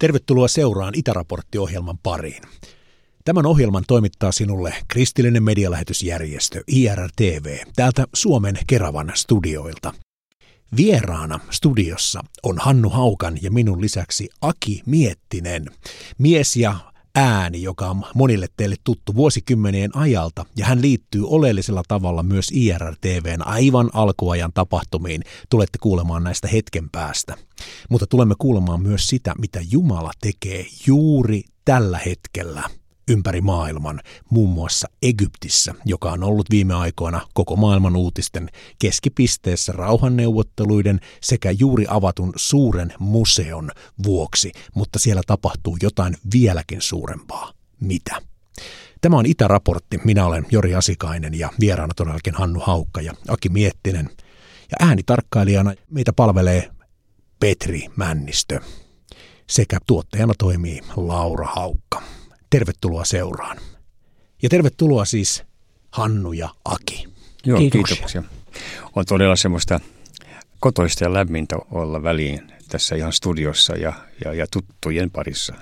Tervetuloa seuraan Itäraportti-ohjelman pariin. Tämän ohjelman toimittaa sinulle kristillinen medialähetysjärjestö IRTV täältä Suomen Keravan studioilta. Vieraana studiossa on Hannu Haukan ja minun lisäksi Aki Miettinen, mies ja ääni, joka on monille teille tuttu vuosikymmenien ajalta, ja hän liittyy oleellisella tavalla myös IRTVn aivan alkuajan tapahtumiin. Tulette kuulemaan näistä hetken päästä. Mutta tulemme kuulemaan myös sitä, mitä Jumala tekee juuri tällä hetkellä ympäri maailman, muun muassa Egyptissä, joka on ollut viime aikoina koko maailman uutisten keskipisteessä rauhanneuvotteluiden sekä juuri avatun suuren museon vuoksi, mutta siellä tapahtuu jotain vieläkin suurempaa. Mitä? Tämä on Itäraportti. Minä olen Jori Asikainen ja vieraana todellakin Hannu Haukka ja Aki Miettinen. Ja äänitarkkailijana meitä palvelee Petri Männistö sekä tuottajana toimii Laura Haukka. Tervetuloa seuraan. Ja tervetuloa siis Hannu ja Aki. Joo, kiitoksia. On todella semmoista kotoista ja lämmintä olla väliin tässä ihan studiossa ja tuttujen parissa.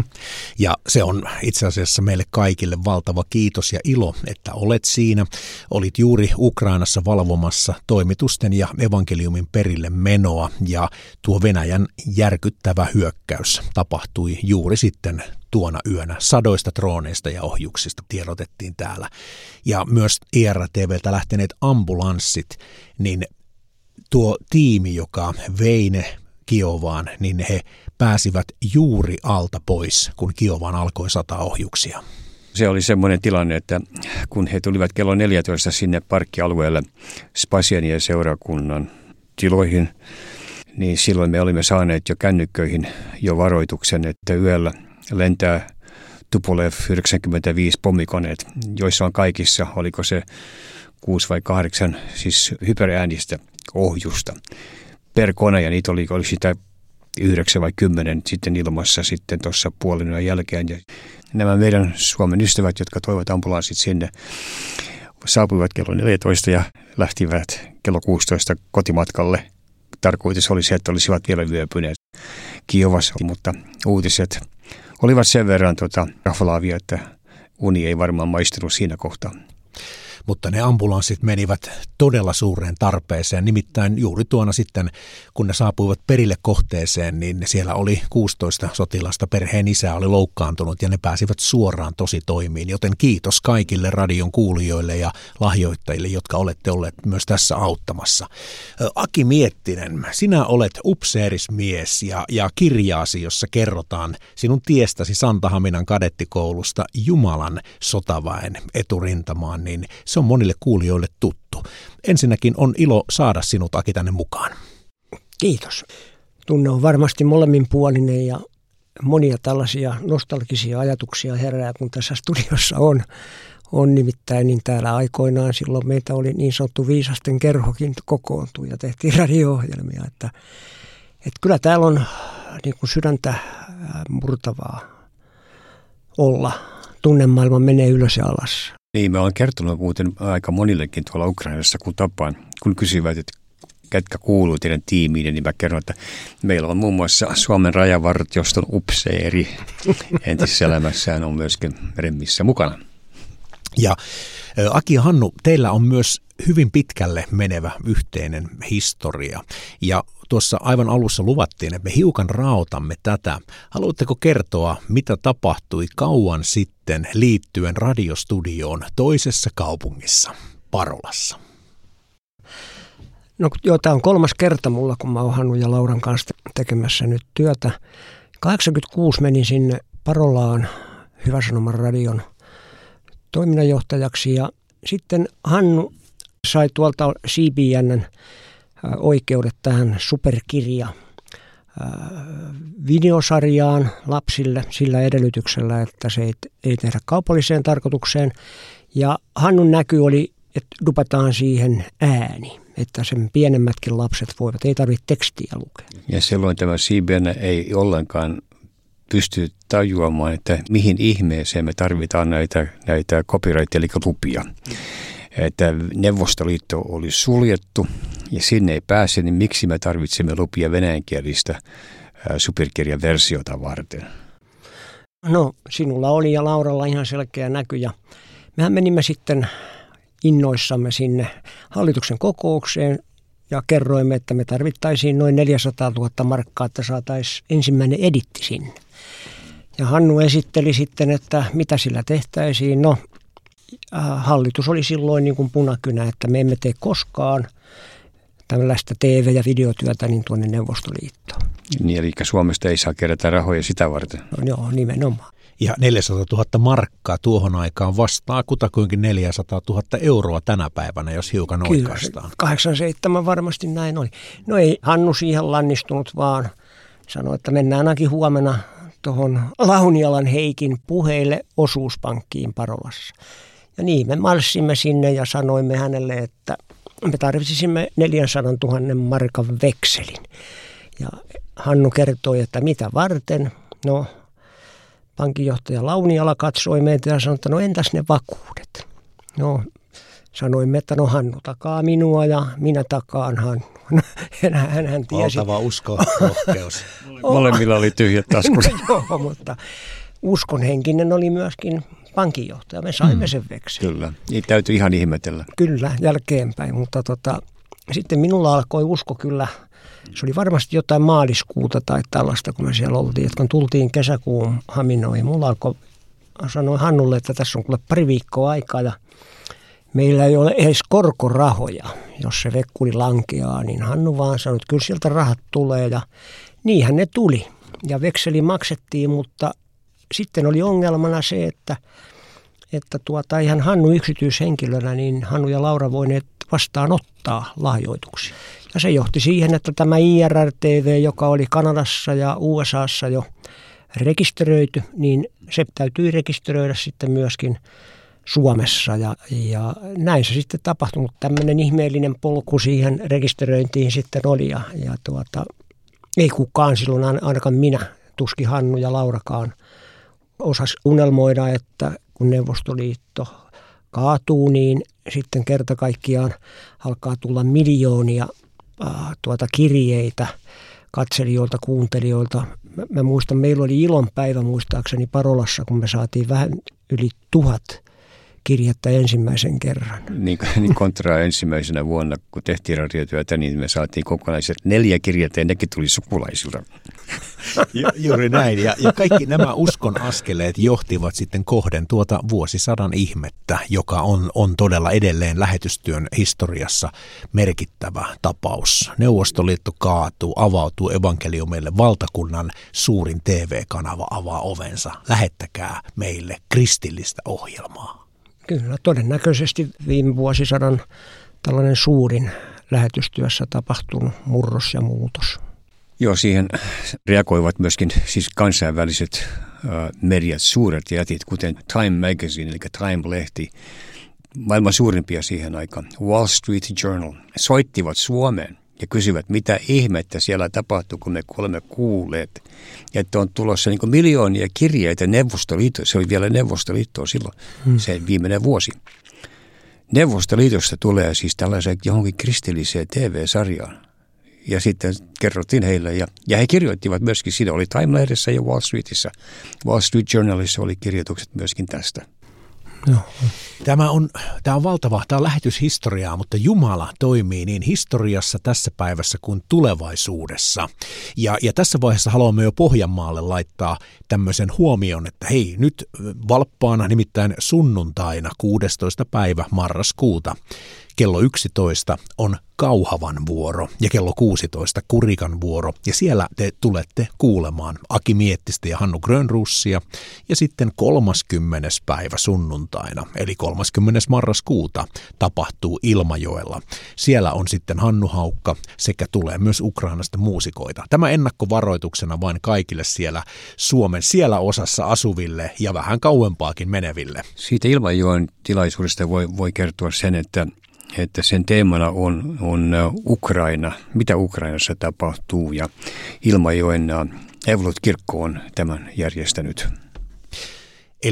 Ja se on itse asiassa meille kaikille valtava kiitos ja ilo, että olet siinä. Olit juuri Ukrainassa valvomassa toimitusten ja evankeliumin perille menoa, ja tuo Venäjän järkyttävä hyökkäys tapahtui juuri sitten tuona yönä. Sadoista drooneista ja ohjuksista tiedotettiin täällä. Ja myös IRTVltä lähteneet ambulanssit, niin tuo tiimi, joka vei ne Kiovaan, niin he pääsivät juuri alta pois, kun Kiovaan alkoi sataa ohjuksia. Se oli semmoinen tilanne, että kun he tulivat kello 14 sinne parkkialueelle Spasianien seurakunnan tiloihin, niin silloin me olimme saaneet jo kännykköihin jo varoituksen, että yöllä lentää Tupolev 95 pommikoneet, joissa on kaikissa, oliko se 6 vai 8, siis hyperäänistä ohjusta per kone, ja niitä oli sitä 9 vai 10 sitten ilmassa sitten tuossa puolen yön jälkeen. Ja nämä meidän Suomen ystävät, jotka toivat ambulanssit sinne, saapuivat kello 14 ja lähtivät kello 16 kotimatkalle. Tarkoitus oli se, että olisivat vielä yöpyneet Kiovassa, mutta uutiset olivat sen verran raflaavia, että uni ei varmaan maistunut siinä kohtaa. Mutta ne ambulanssit menivät todella suureen tarpeeseen, nimittäin juuri tuona sitten, kun ne saapuivat perille kohteeseen, niin siellä oli 16 sotilasta, perheen isä oli loukkaantunut ja ne pääsivät suoraan tositoimiin, joten kiitos kaikille radion kuulijoille ja lahjoittajille, jotka olette olleet myös tässä auttamassa. Aki Miettinen, sinä olet upseerismies ja kirjaasi, jossa kerrotaan sinun tiestäsi Santahaminan kadettikoulusta Jumalan sotaväen eturintamaan, niin se on monille kuulijoille tuttu. Ensinnäkin on ilo saada sinut, Aki, tänne mukaan. Kiitos. Tunne on varmasti molemminpuolinen ja monia tällaisia nostalgisia ajatuksia herää, kun tässä studiossa on nimittäin niin täällä aikoinaan. Silloin meitä oli niin sanottu viisasten kerhokin kokoontui ja tehtiin radio-ohjelmia. Että kyllä täällä on niin kuin sydäntä murtavaa olla. Tunnemaailma menee ylös ja alas. Niin, mä olen kertonut muuten aika monillekin tuolla Ukrainassa, kun tapaan, kun kysyvät, että ketkä kuuluu teidän tiimiin, niin mä kerron, että meillä on muun muassa Suomen rajavartioston upseeri. Entisessä elämässään on myöskin remmissä mukana. Ja Aki ja Hannu, teillä on myös hyvin pitkälle menevä yhteinen historia. Ja tuossa aivan alussa luvattiin, että me hiukan raotamme tätä. Haluatteko kertoa, mitä tapahtui kauan sitten liittyen radiostudioon toisessa kaupungissa, Parolassa? No joo, tämä on 3. kerta mulla, kun mä oon Hannu ja Lauran kanssa tekemässä nyt työtä. 86 menin sinne Parolaan Hyvä Sanoman radion toiminnanjohtajaksi ja sitten Hannu sai tuolta CBN:n oikeudet tähän superkirja videosarjaan lapsille sillä edellytyksellä, että se ei tehdä kaupalliseen tarkoitukseen. Ja Hannun näky oli, että dupataan siihen ääni, että sen pienemmätkin lapset voivat, ei tarvitse tekstiä lukea. Ja silloin tämä CBN ei ollenkaan pysty tajuamaan, että mihin ihmeeseen me tarvitaan näitä copyright eli lupia. Että Neuvostoliitto oli suljettu ja sinne ei pääse, niin miksi me tarvitsemme lupia venäjänkielistä superkirjan versiota varten? No, sinulla oli ja Lauralla ihan selkeä näky ja mehän menimme sitten innoissamme sinne hallituksen kokoukseen ja kerroimme, että me tarvittaisiin noin 400 000 markkaa, että saataisiin ensimmäinen editti sinne. Ja Hannu esitteli sitten, että mitä sillä tehtäisiin. No, hallitus oli silloin niin kuin punakynä, että me emme tee koskaan tällaista TV- ja videotyötä niin tuonne Neuvostoliittoon. Niin, eli Suomesta ei saa kerätä rahoja sitä varten. No, joo, nimenomaan. Ja 400 000 markkaa tuohon aikaan vastaa kutakuinkin 400 000 euroa tänä päivänä, jos hiukan oikaistaan. 87 varmasti näin oli. No ei Hannu siihen lannistunut, vaan sanoi, että mennään ainakin huomenna tuohon Launialan Heikin puheille osuuspankkiin Parolassa. Ja niin, me marssimme sinne ja sanoimme hänelle, että me tarvitsisimme 400 000 markan vekselin. Ja Hannu kertoi, että mitä varten. No, pankinjohtaja Launiala katsoi meitä ja sanoi, että no entäs ne vakuudet? No, sanoimme, että no Hannu takaa minua ja minä takaan Hannu. Hän tiesi. Valtava usko, rohkeus. Molemmilla oli tyhjät taskut. Joo, mutta uskonhenkinen oli myöskin pankinjohtaja. Me saimme sen vekselin. Kyllä, niin täytyy ihan ihmetellä. Kyllä, jälkeenpäin, mutta sitten minulla alkoi usko kyllä. Se oli varmasti jotain maaliskuuta tai tällaista, kun me siellä oltiin. Että kun tultiin kesäkuun Haminoihin, mulla alkoi sanoa Hannulle, että tässä on kuule pari viikkoa aikaa ja meillä ei ole edes korkorahoja. Jos se vekkuli lankeaa, niin Hannu vaan sanoi, että kyllä sieltä rahat tulee ja niinhän ne tuli. Ja vekseli maksettiin, mutta sitten oli ongelmana se, että ihan Hannu yksityishenkilönä, niin Hannu ja Laura voineet vastaanottaa lahjoituksia. Ja se johti siihen, että tämä IRR-TV, joka oli Kanadassa ja USAssa jo rekisteröity, niin se täytyy rekisteröidä sitten myöskin Suomessa. Ja näin se sitten tapahtui, mutta tämmöinen ihmeellinen polku siihen rekisteröintiin sitten oli. Ja ei kukaan silloin, ainakaan minä, tuskin Hannu ja Laurakaan, osasi unelmoida, että kun Neuvostoliitto kaatuu, niin sitten kerta kaikkiaan alkaa tulla miljoonia kirjeitä katselijoilta, kuuntelijoilta. Mä muistan, meillä oli ilonpäivä muistaakseni Parolassa, kun me saatiin vähän yli 1000 kirjettä ensimmäisen kerran. Niin kontra ensimmäisenä vuonna, kun tehtiin radiotyötä, niin me saatiin kokonaiset 4 kirjettä ja nekin tuli sukulaisilta. Juuri näin. Ja kaikki nämä uskon askeleet johtivat sitten kohden tuota vuosisadan ihmettä, joka on todella edelleen lähetystyön historiassa merkittävä tapaus. Neuvostoliitto kaatuu, avautuu evankeliumille, valtakunnan suurin TV-kanava avaa ovensa. Lähettäkää meille kristillistä ohjelmaa. Kyllä, todennäköisesti viime vuosisadan tällainen suurin lähetystyössä tapahtunut murros ja muutos. Joo, siihen reagoivat myöskin siis kansainväliset mediat, suuret jätit, kuten Time Magazine, eli Time-lehti, maailman suurimpia siihen aikaan, Wall Street Journal, soittivat Suomeen ja kysyvät, mitä ihmettä siellä tapahtuu, kun me olemme kuulleet, että on tulossa niin kuin miljoonia kirjeitä Neuvostoliittoon. Se oli vielä Neuvostoliittoa silloin, se viimeinen vuosi. Neuvostoliitosta tulee siis tällaiseen johonkin kristilliseen TV-sarjaan. Ja sitten kerrottiin heille, ja he kirjoittivat myöskin, siinä oli Time-lehdessä ja Wall Streetissä. Wall Street Journalissa oli kirjoitukset myöskin tästä. No. Tämä on valtava, tämä on lähetyshistoriaa, mutta Jumala toimii niin historiassa tässä päivässä kuin tulevaisuudessa. Ja tässä vaiheessa haluamme jo Pohjanmaalle laittaa tämmöisen huomion, että hei, nyt valppaana, nimittäin sunnuntaina 16. päivä marraskuuta, kello 11 on Kauhavan vuoro ja kello 16 Kurikan vuoro. Ja siellä te tulette kuulemaan Aki Miettistä ja Hannu Grönrussia. Ja sitten 30. päivä sunnuntaina, eli 30. marraskuuta, tapahtuu Ilmajoella. Siellä on sitten Hannu Haukka sekä tulee myös Ukrainasta muusikoita. Tämä ennakkovaroituksena vain kaikille siellä Suomen siellä osassa asuville ja vähän kauempaakin meneville. Siitä Ilmajoen tilaisuudesta voi kertoa sen, että sen teemana on Ukraina, mitä Ukrainassa tapahtuu, ja Ilmajoen Evolut-kirkko on tämän järjestänyt. Eli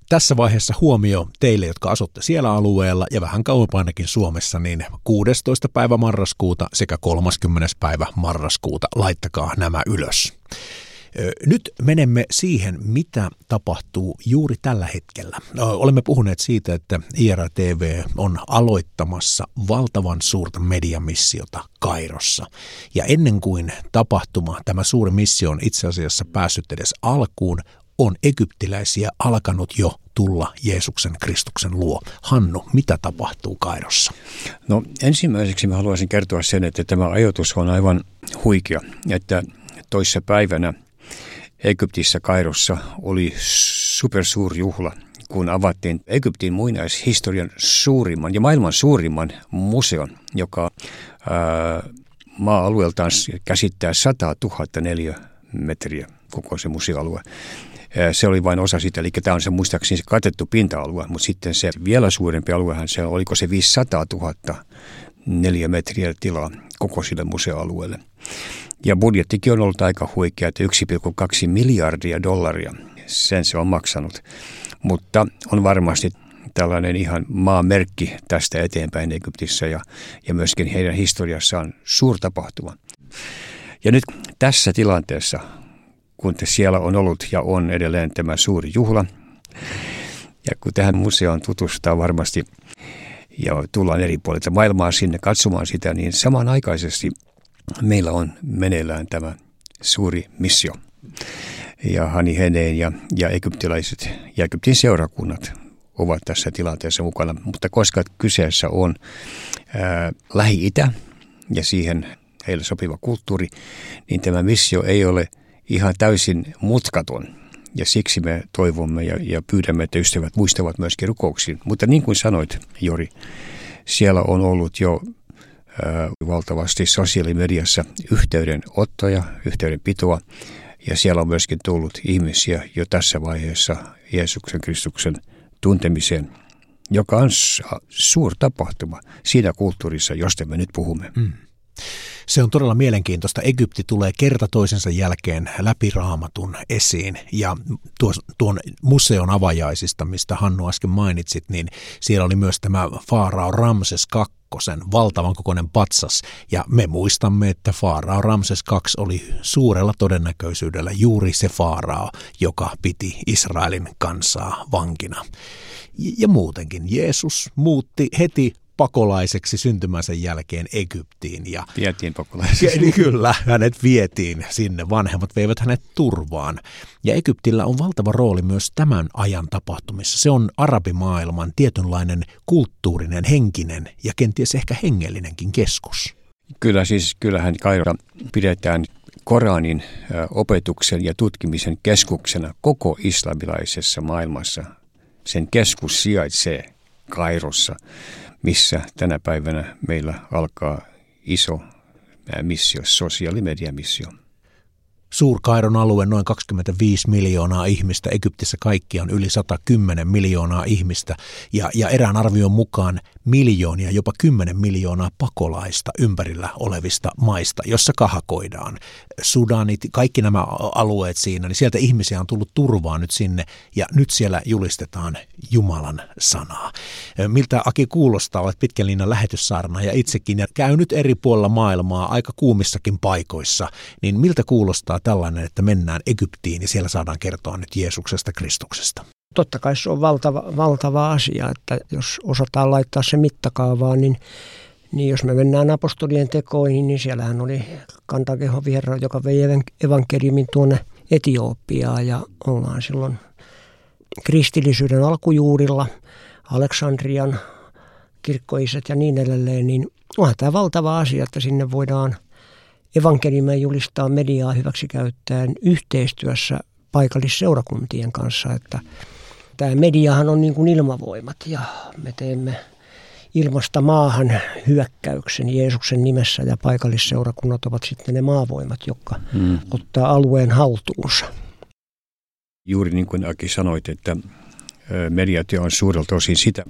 Tässä vaiheessa huomio teille, jotka asutte siellä alueella ja vähän kauempanakin Suomessa, niin 16. päivä marraskuuta sekä 30. päivä marraskuuta. Laittakaa nämä ylös. Nyt menemme siihen, mitä tapahtuu juuri tällä hetkellä. Olemme puhuneet siitä, että IRTV on aloittamassa valtavan suurta mediamissiota Kairossa. Ja ennen kuin tapahtuma, tämä suuri missio on itse asiassa päässyt edes alkuun, on egyptiläisiä alkanut jo tulla Jeesuksen Kristuksen luo. Hannu, mitä tapahtuu Kairossa? No ensimmäiseksi mä haluaisin kertoa sen, että tämä ajoitus on aivan huikea, että toissa päivänä Egyptissä Kairossa oli supersuuri juhla, kun avattiin Egyptin muinaishistorian suurimman ja maailman suurimman museon, joka maa-alueeltaan käsittää 100 000 neliömetriä koko se museoalue. Se oli vain osa sitä, eli tämä on se muistaakseni se katettu pinta-alue, mutta sitten se vielä suurempi aluehan, se oliko se 500 000 neliömetriä tilaa koko sille museoalueelle. Ja budjettikin on ollut aika huikea, että 1,2 miljardia dollaria, sen se on maksanut. Mutta on varmasti tällainen ihan maamerkki tästä eteenpäin Egyptissä ja myöskin heidän historiassaan suurtapahtuma. Ja nyt tässä tilanteessa, kun siellä on ollut ja on edelleen tämä suuri juhla, ja kun tähän museoon tutustaa varmasti ja tullaan eri puolilta maailmaa sinne katsomaan sitä, niin samanaikaisesti meillä on meneillään tämä suuri missio. Ja Hani Heneen ja egyptiläiset ja Egyptin seurakunnat ovat tässä tilanteessa mukana. Mutta koska kyseessä on Lähi-Itä ja siihen heille sopiva kulttuuri, niin tämä missio ei ole ihan täysin mutkaton. Ja siksi me toivomme ja pyydämme, että ystävät muistavat myöskin rukouksiin. Mutta niin kuin sanoit, Jori, siellä on ollut jo valtavasti sosiaalimediassa yhteydenottoja, yhteydenpitoa. Ja siellä on myöskin tullut ihmisiä jo tässä vaiheessa Jeesuksen Kristuksen tuntemiseen, joka on suurtapahtuma siinä kulttuurissa, josta me nyt puhumme. Se on todella mielenkiintoista. Egypti tulee kerta toisensa jälkeen läpi Raamatun esiin ja tuon museon avajaisista, mistä Hannu äsken mainitsit, niin siellä oli myös tämä Faarao Ramses II, valtavan kokoinen patsas. Ja me muistamme, että Faarao Ramses II oli suurella todennäköisyydellä juuri se Faarao, joka piti Israelin kansaa vankina. Ja muutenkin Jeesus muutti heti pakolaiseksi syntymänsä jälkeen Egyptiin. Ja vietiin pakolaiseksi. Kyllä, hänet vietiin sinne. Vanhemmat veivät hänet turvaan. Ja Egyptillä on valtava rooli myös tämän ajan tapahtumissa. Se on arabimaailman tietynlainen kulttuurinen, henkinen ja kenties ehkä hengellinenkin keskus. Kyllähän Kairo pidetään Koranin opetuksen ja tutkimisen keskuksena koko islamilaisessa maailmassa. Sen keskus sijaitsee Kairossa, missä tänä päivänä meillä alkaa iso missio, sosiaalimediamissio. Suur-Kairon alue, noin 25 miljoonaa ihmistä, Egyptissä kaikkiaan yli 110 miljoonaa ihmistä ja erään arvion mukaan miljoonia, jopa 10 miljoonaa pakolaista ympärillä olevista maista, jossa kahakoidaan. Sudanit, kaikki nämä alueet siinä, niin sieltä ihmisiä on tullut turvaan nyt sinne ja nyt siellä julistetaan Jumalan sanaa. Miltä Aki kuulostaa, olet pitkän linjan lähetyssaarnaaja itsekin ja käy nyt eri puolilla maailmaa aika kuumissakin paikoissa, niin miltä kuulostaa tällainen, että mennään Egyptiin ja siellä saadaan kertoa nyt Jeesuksesta Kristuksesta? Totta kai se on valtava asia, että jos osataan laittaa se mittakaavaan, niin jos me mennään apostolien tekoihin, niin siellähän oli kantakehon vierra, joka vei evankeliumin tuonne Etiopiaan ja ollaan silloin kristillisyyden alkujuurilla, Aleksandrian kirkkoisät ja niin edelleen, niin onhan tämä valtava asia, että sinne voidaan evankeliumia julistaa mediaa hyväksi käyttäen yhteistyössä paikallisseurakuntien kanssa, että tämä mediahan on niin kuin ilmavoimat ja me teemme ilmasta maahan hyökkäyksen Jeesuksen nimessä ja paikallisseurakunnat ovat sitten ne maavoimat, jotka ottaa alueen haltuunsa. Juuri niin kuin Aki sanoit, että mediatyö on suurelta osin sitä.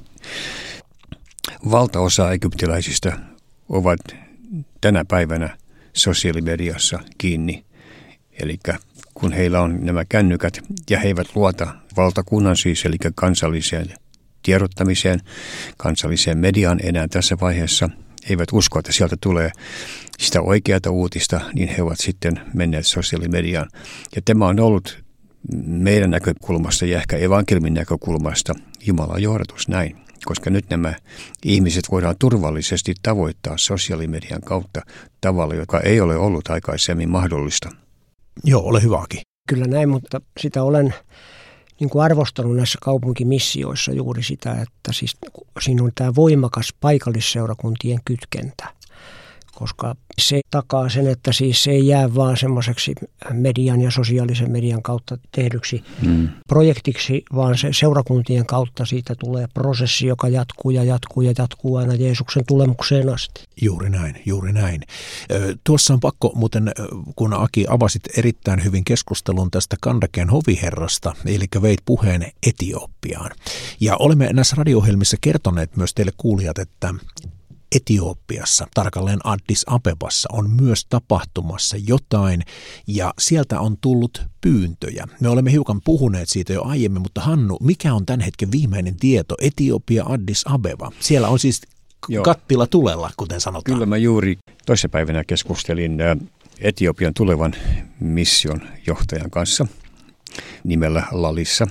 Valtaosa egyptiläisistä ovat tänä päivänä sosiaalimediassa kiinni. Eli kun heillä on nämä kännykät ja he eivät luota valtakunnan siis, eli kansalliseen tiedottamiseen, kansalliseen mediaan enää tässä vaiheessa, eivät usko, että sieltä tulee sitä oikeaa uutista, niin he ovat sitten menneet sosiaalimediaan. Ja tämä on ollut meidän näkökulmasta ja ehkä evankeliumin näkökulmasta Jumalan johdatus näin, koska nyt nämä ihmiset voidaan turvallisesti tavoittaa sosiaalimedian kautta tavalla, joka ei ole ollut aikaisemmin mahdollista. Joo, ole hyvä, Aki. Kyllä näin, mutta sitä olen niin kuin arvostanut näissä kaupunkimissioissa juuri sitä, että siis siinä on tämä voimakas paikallisseurakuntien kytkentä, koska se takaa sen, että siis se ei jää vaan semmoiseksi median ja sosiaalisen median kautta tehdyksi projektiksi, vaan se seurakuntien kautta siitä tulee prosessi, joka jatkuu ja jatkuu ja jatkuu aina Jeesuksen tulemukseen asti. Juuri näin, juuri näin. Tuossa on pakko muuten, kun Aki avasit erittäin hyvin keskustelun tästä Kandaken hoviherrasta, eli veit puheen Etiopiaan. Ja olemme näissä radio-ohjelmissa kertoneet myös teille kuulijat, että Etiopiassa, tarkalleen Addis Abebassa, on myös tapahtumassa jotain ja sieltä on tullut pyyntöjä. Me olemme hiukan puhuneet siitä jo aiemmin, mutta Hannu, mikä on tämän hetken viimeinen tieto? Etiopia, Addis Abeba. Siellä on siis kattila tulella, kuten sanotaan. Kyllä mä juuri toissapäivänä keskustelin Etiopian tulevan mission johtajan kanssa nimellä Lalissa.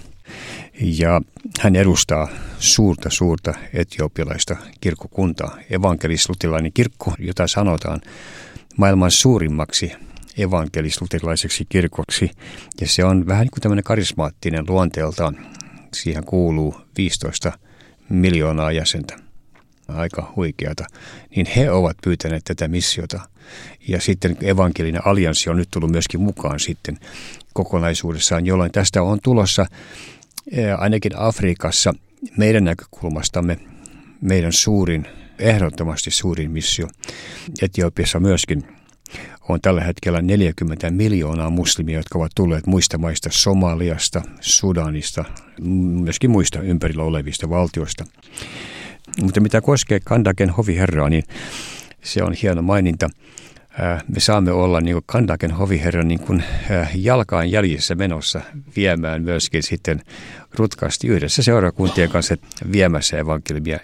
Ja hän edustaa suurta etiopialaista kirkkokuntaa, evankelis-luterilainen kirkko, jota sanotaan maailman suurimmaksi evankelis-luterilaiseksi kirkoksi. Ja se on vähän niin kuin tämmöinen karismaattinen luonteeltaan. Siihen kuuluu 15 miljoonaa jäsentä. Aika huikeata. Niin he ovat pyytäneet tätä missiota. Ja sitten evankelinen allianssi on nyt tullut myöskin mukaan sitten kokonaisuudessaan, jolloin tästä on tulossa ainakin Afrikassa meidän näkökulmastamme meidän ehdottomasti suurin missio. Etiopiassa myöskin on tällä hetkellä 40 miljoonaa muslimia, jotka ovat tulleet muista maista, Somaliasta, Sudanista, myöskin muista ympärillä olevista valtioista. Mutta mitä koskee Kandaken hoviherraa, niin se on hieno maininta. Me saamme olla niin kuin Kandaken hoviherran niin kuin jalkaan jäljessä menossa viemään myöskin sitten rutkasti yhdessä seurakuntien kanssa viemässä evankeliumia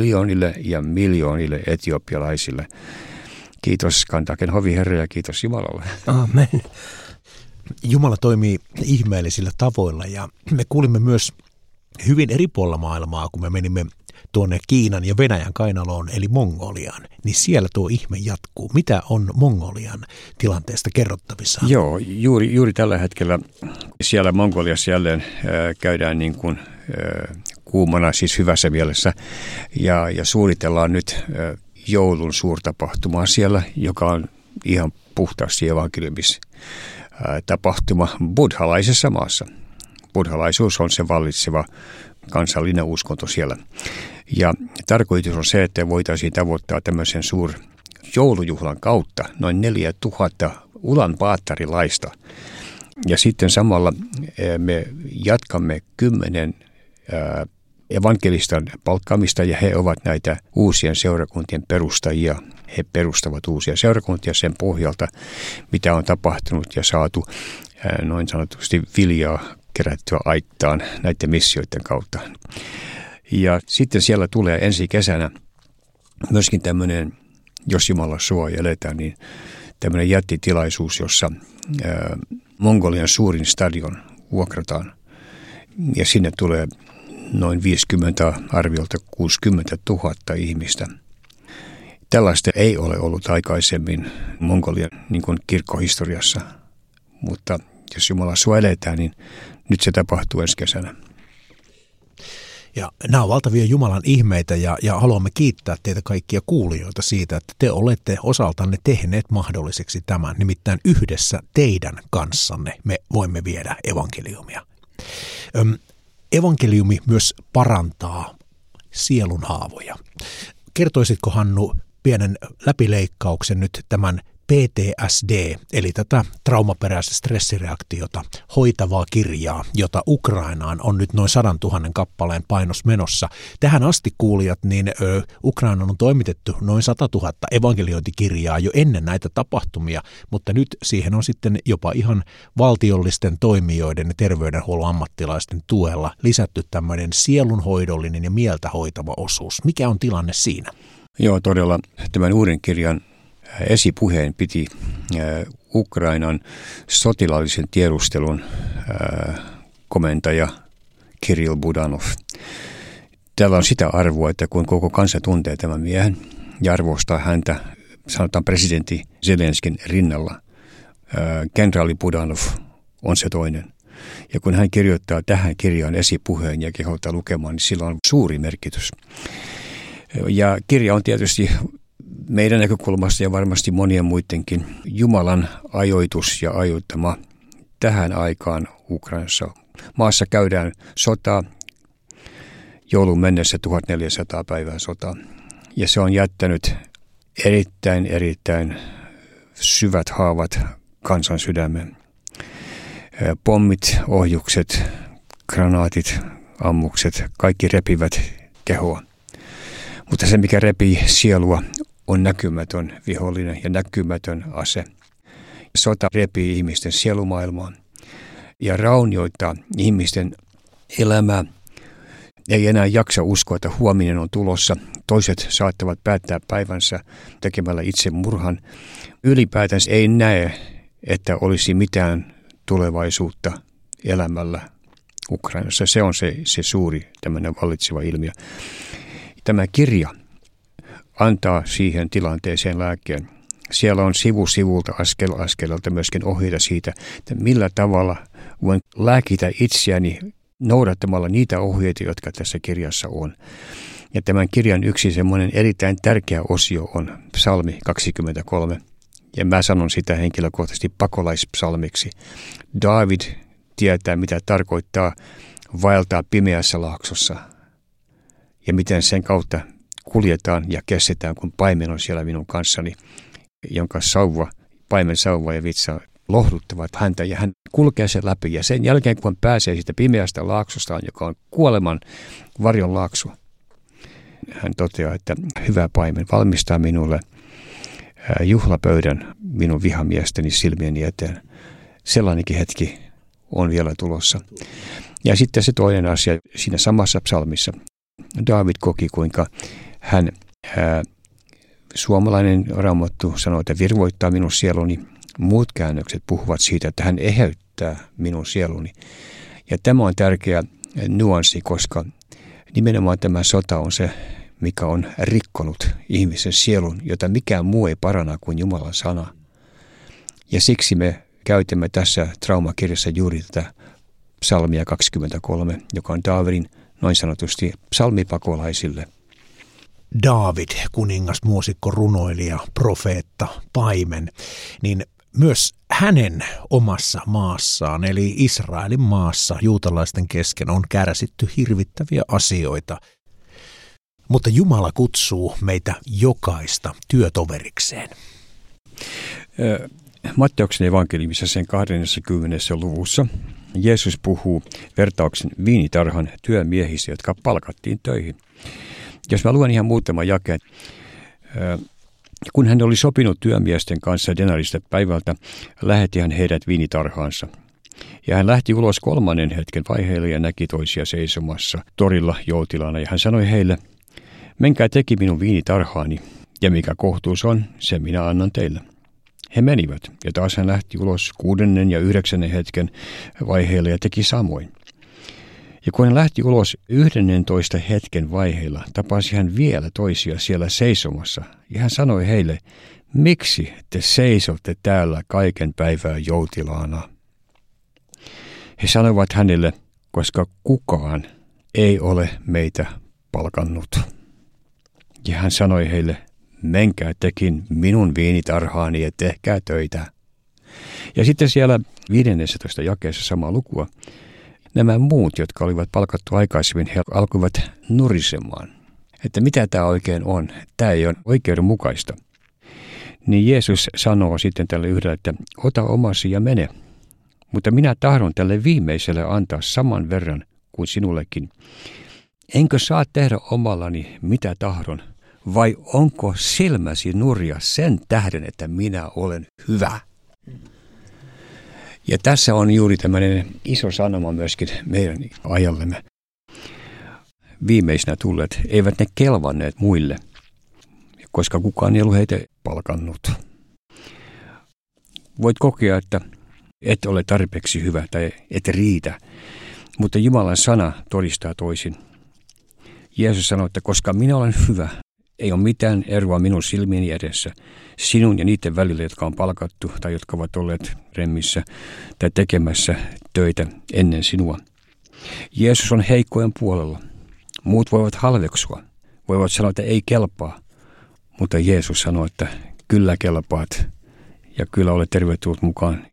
miljoonille etiopialaisille. Kiitos Kandaken hoviherra ja kiitos Jumalalle. Amen. Jumala toimii ihmeellisillä tavoilla ja me kuulimme myös hyvin eri puolilla maailmaa, kun me menimme tuonne Kiinan ja Venäjän kainaloon, eli Mongoliaan, niin siellä tuo ihme jatkuu. Mitä on Mongolian tilanteesta kerrottavissa? Joo, juuri tällä hetkellä siellä Mongoliassa jälleen käydään niin kuin kuumana, siis hyvässä mielessä, ja suunnitellaan nyt joulun suurtapahtumaa siellä, joka on ihan puhtaasti evankeliumistapahtuma buddhalaisessa maassa. Buddhalaisuus on se vallitseva kansallinen uskonto siellä. Ja tarkoitus on se, että voitaisiin tavoittaa tämmöisen joulujuhlan kautta noin 4000 ulanbaatarilaista. Ja sitten samalla me jatkamme 10 evankelistan palkkaamista ja he ovat näitä uusien seurakuntien perustajia. He perustavat uusia seurakuntia sen pohjalta, mitä on tapahtunut ja saatu noin sanotusti viljaa kerättyä aittaan näiden missioiden kautta. Ja sitten siellä tulee ensi kesänä myöskin tämmöinen, jos Jumala suo ja eletään, niin tämmöinen jättitilaisuus, jossa Mongolian suurin stadion vuokrataan. Ja sinne tulee noin 50, arviolta 60 000 ihmistä. Tällaista ei ole ollut aikaisemmin Mongolian niin kuin kirkkohistoriassa, mutta jos Jumala sua eletään, niin nyt se tapahtuu ensi kesänä. Ja nämä on valtavia Jumalan ihmeitä ja haluamme kiittää teitä kaikkia kuulijoita siitä, että te olette osaltanne tehneet mahdolliseksi tämän. Nimittäin yhdessä teidän kanssanne me voimme viedä evankeliumia. Evankeliumi myös parantaa sielun haavoja. Kertoisitko, Hannu, pienen läpileikkauksen nyt tämän PTSD, eli tätä traumaperäistä stressireaktiota hoitavaa kirjaa, jota Ukrainaan on nyt noin 100 000 kappaleen painos menossa. Tähän asti kuulijat, niin Ukrainaan on toimitettu noin 100 000 evankeliointikirjaa jo ennen näitä tapahtumia, mutta nyt siihen on sitten jopa ihan valtiollisten toimijoiden ja terveydenhuollon ammattilaisten tuella lisätty tämmöinen sielunhoidollinen ja mieltä hoitava osuus. Mikä on tilanne siinä? Joo, todella tämän uuden kirjan esipuheen piti Ukrainan sotilaallisen tiedustelun komentaja Kirill Budanov. Täällä on sitä arvoa, että kun koko kansa tuntee tämän miehen ja arvostaa häntä, sanotaan presidentti Zelenskin rinnalla, kenraali Budanov on se toinen. Ja kun hän kirjoittaa tähän kirjaan esipuheen ja kehottaa lukemaan, niin sillä on suuri merkitys. Ja kirja on tietysti meidän näkökulmasta ja varmasti monien muidenkin Jumalan ajoitus ja ajoittama tähän aikaan Ukrainassa. Maassa käydään sotaa, joulun mennessä 1400 päivää sotaa. Ja se on jättänyt erittäin syvät haavat kansan sydämeen. Pommit, ohjukset, granaatit, ammukset, kaikki repivät kehoa. Mutta se, mikä repii sielua, on näkymätön vihollinen ja näkymätön ase. Sota repii ihmisten sielumaailmaa ja raunioittaa ihmisten elämää. Ei enää jaksa uskoa, että huominen on tulossa. Toiset saattavat päättää päivänsä tekemällä itse murhan. Ylipäätään ei näe, että olisi mitään tulevaisuutta elämällä Ukrainassa. Se on se suuri tämmöinen vallitseva ilmiö. Tämä kirja antaa siihen tilanteeseen lääkkeen. Siellä on sivu sivulta askel askeleelta myöskin ohjeita siitä, että millä tavalla voin lääkitä itseäni noudattamalla niitä ohjeita, jotka tässä kirjassa on. Ja tämän kirjan yksi semmoinen erittäin tärkeä osio on psalmi 23. Ja mä sanon sitä henkilökohtaisesti pakolaispsalmiksi. Daavid tietää, mitä tarkoittaa vaeltaa pimeässä laaksossa ja miten sen kautta kuljetaan ja kestetään, kun paimen on siellä minun kanssani, jonka paimen sauva ja vitsa lohduttavat häntä ja hän kulkee sen läpi. Ja sen jälkeen, kun hän pääsee siitä pimeästä laaksostaan, joka on kuoleman varjon laakso, hän toteaa, että hyvä paimen valmistaa minulle juhlapöydän minun vihamiesteni silmieni eteen. Sellainenkin hetki on vielä tulossa. Ja sitten se toinen asia siinä samassa psalmissa. Daavid koki, kuinka hän, suomalainen raamattu sanoo, että virvoittaa minun sieluni. Muut käännökset puhuvat siitä, että hän eheyttää minun sieluni. Ja tämä on tärkeä nuanssi, koska nimenomaan tämä sota on se, mikä on rikkonut ihmisen sielun, jota mikään muu ei paranna kuin Jumalan sana. Ja siksi me käytämme tässä traumakirjassa juuri tätä psalmia 23, joka on Daavidin noin sanotusti psalmipakolaisille. Daavid, kuningas, muusikko, runoilija, profeetta, paimen, niin myös hänen omassa maassaan, eli Israelin maassa, juutalaisten kesken on kärsitty hirvittäviä asioita. Mutta Jumala kutsuu meitä jokaista työtoverikseen. Matteuksen evankeliumissa sen 20. luvussa Jeesus puhuu vertauksen viinitarhan työmiehistä, jotka palkattiin töihin. Jos mä luen ihan muutaman jakeen. Kun hän oli sopinut työmiesten kanssa denarista päivältä, lähetti hän heidät viinitarhaansa. Ja hän lähti ulos kolmannen hetken vaiheelle ja näki toisia seisomassa torilla joutilaana. Ja hän sanoi heille, menkää teki minun viinitarhaani, ja mikä kohtuus on, sen minä annan teille. He menivät, ja taas hän lähti ulos 6. ja 9. hetken vaiheelle ja teki samoin. Ja kun hän lähti ulos 11. hetken vaiheilla, tapasi hän vielä toisia siellä seisomassa, ja hän sanoi heille, miksi te seisotte täällä kaiken päivää joutilaana? He sanoivat hänelle, koska kukaan ei ole meitä palkannut. Ja hän sanoi heille, menkää tekin minun viinitarhaani ja tehkää töitä. Ja sitten siellä 15. jakeessa samaa lukua, nämä muut, jotka olivat palkattu aikaisemmin, he alkoivat nurisemaan, että mitä tämä oikein on, tämä ei ole oikeudenmukaista. Niin Jeesus sanoo sitten tälle yhdelle, että ota omasi ja mene. Mutta minä tahdon tälle viimeiselle antaa saman verran kuin sinullekin. Enkö saa tehdä omallani mitä tahdon, vai onko silmäsi nurja sen tähden, että minä olen hyvä? Ja tässä on juuri tämmöinen iso sanoma myöskin meidän ajallemme. Viimeisenä tulleet eivät ne kelvanneet muille, koska kukaan ei ollut heitä palkannut. Voit kokea, että et ole tarpeeksi hyvä tai et riitä, mutta Jumalan sana todistaa toisin. Jeesus sanoi, että koska minä olen hyvä, ei ole mitään eroa minun silmieni edessä, sinun ja niiden välillä, jotka on palkattu tai jotka ovat olleet remmissä tai tekemässä töitä ennen sinua. Jeesus on heikkojen puolella. Muut voivat halveksua, voivat sanoa, että ei kelpaa, mutta Jeesus sanoi, että kyllä kelpaat ja kyllä olet tervetullut mukaan.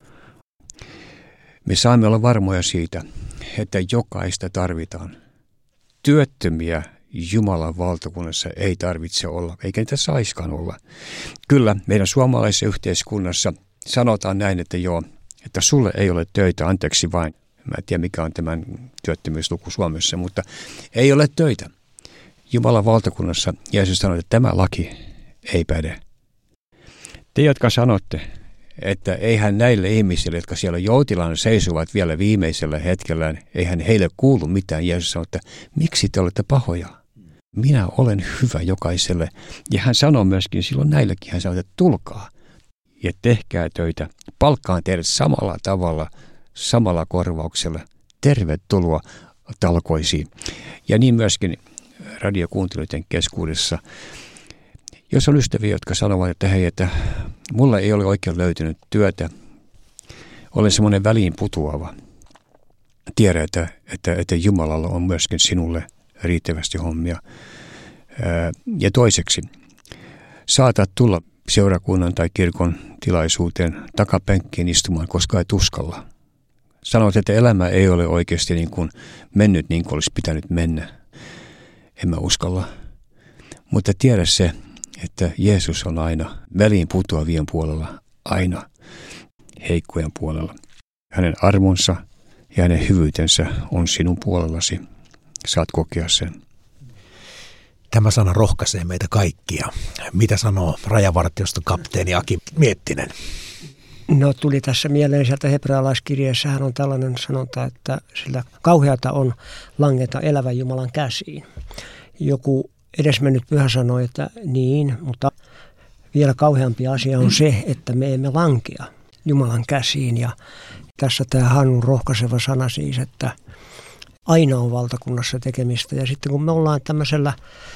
Me saamme olla varmoja siitä, että jokaista tarvitaan. Työttömiä Jumalan valtakunnassa ei tarvitse olla, eikä niitä saiskaan olla. Kyllä, meidän suomalaisessa yhteiskunnassa sanotaan näin, että joo, että sulle ei ole töitä, anteeksi vain. Mä en tiedä, mikä on tämän työttömyysluku Suomessa, mutta ei ole töitä. Jumalan valtakunnassa Jeesus sanoi, että tämä laki ei päde. Te, jotka sanotte, että eihän näille ihmisille, jotka siellä joutilaana seisovat vielä viimeisellä hetkellään, eihän heille kuulu mitään. Jeesus sanoi, että miksi te olette pahoja? Minä olen hyvä jokaiselle. Ja hän sanoi myöskin silloin näillekin, hän sanoi, että tulkaa ja tehkää töitä. Palkkaan teidät samalla tavalla, samalla korvauksella. Tervetuloa talkoisiin. Ja niin myöskin radiokuuntelijoiden keskuudessa. Jos on ystäviä, jotka sanovat, että hei, että mulla ei ole oikein löytynyt työtä, olen semmoinen väliin putoava. Tiedä, että Jumalalla on myöskin sinulle riittävästi hommia. Ja toiseksi, saatat tulla seurakunnan tai kirkon tilaisuuteen takapenkkiin istumaan, koska et uskalla. Sanoit, että elämä ei ole oikeasti niin kuin mennyt niin kuin olisi pitänyt mennä. En mä uskalla. Mutta tiedä se, että Jeesus on aina väliin putoavien puolella, aina heikkojen puolella. Hänen armonsa ja hänen hyvyytensä on sinun puolellasi. Saat kokea sen. Tämä sana rohkaisee meitä kaikkia. Mitä sanoo rajavartioston kapteeni Aki Miettinen? No tuli tässä mieleen sieltä hebrealaiskirjeessähän on tällainen sanonta, että sillä kauheata on langeta elävän Jumalan käsiin. Joku edesmennyt pyhä sanoi, että niin, mutta vielä kauheampi asia on se, että me emme lankea Jumalan käsiin. Ja tässä tämä Hannun rohkaiseva sana siis, että aina on valtakunnassa tekemistä. Ja sitten kun me ollaan tämmöisellä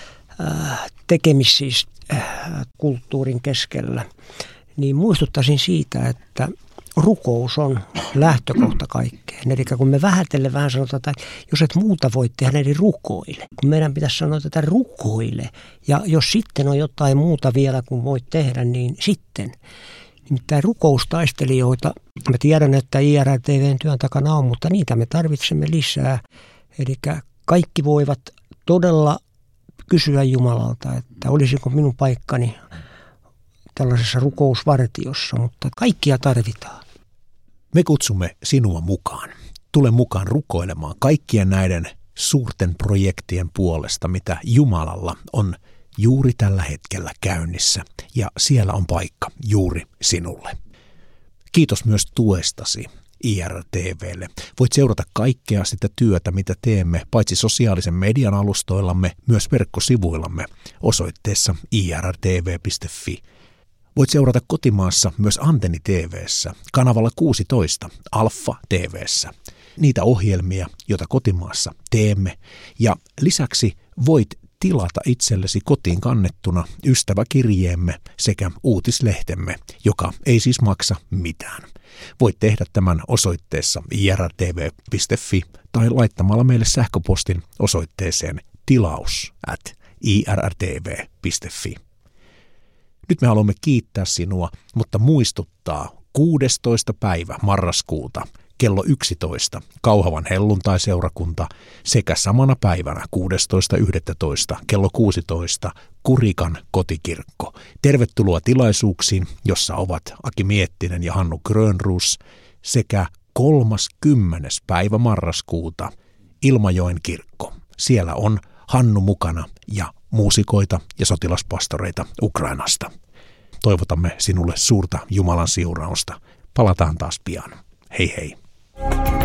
kulttuurin keskellä, niin muistuttaisin siitä, että rukous on lähtökohta kaikkeen. Eli kun me vähätellen vähän sanotaan, että jos et muuta voi tehdä, niin rukoile. Kun meidän pitäisi sanoa, että rukoile. Ja jos sitten on jotain muuta vielä, kun voit tehdä, niin sitten. Nimittäin rukoustaistelijoita, mä tiedän, että IRTVn työn takana on, mutta niitä me tarvitsemme lisää. Eli kaikki voivat todella kysyä Jumalalta, että olisiko minun paikkani tällaisessa rukousvartiossa, mutta kaikkia tarvitaan. Me kutsumme sinua mukaan. Tule mukaan rukoilemaan kaikkien näiden suurten projektien puolesta, mitä Jumalalla on juuri tällä hetkellä käynnissä. Ja siellä on paikka juuri sinulle. Kiitos myös tuestasi IRTVlle. Voit seurata kaikkea sitä työtä, mitä teemme, paitsi sosiaalisen median alustoillamme, myös verkkosivuillamme osoitteessa irtv.fi. Voit seurata kotimaassa myös Antenni TV:ssä, kanavalla 16, Alfa TV:ssä. Niitä ohjelmia, joita kotimaassa teemme. Ja lisäksi voit tilata itsellesi kotiin kannettuna ystäväkirjeemme sekä uutislehtemme, joka ei siis maksa mitään. Voit tehdä tämän osoitteessa irtv.fi tai laittamalla meille sähköpostin osoitteeseen tilaus@irtv.fi. Nyt me haluamme kiittää sinua, mutta muistuttaa 16. päivä marraskuuta kello 11 Kauhavan helluntaiseurakunta sekä samana päivänä 16.11. kello 16 Kurikan kotikirkko. Tervetuloa tilaisuuksiin, jossa ovat Aki Miettinen ja Hannu Grönroos sekä 30. päivä marraskuuta Ilmajoen kirkko. Siellä on Hannu mukana ja muusikoita ja sotilaspastoreita Ukrainasta. Toivotamme sinulle suurta Jumalan siunausta. Palataan taas pian. Hei hei.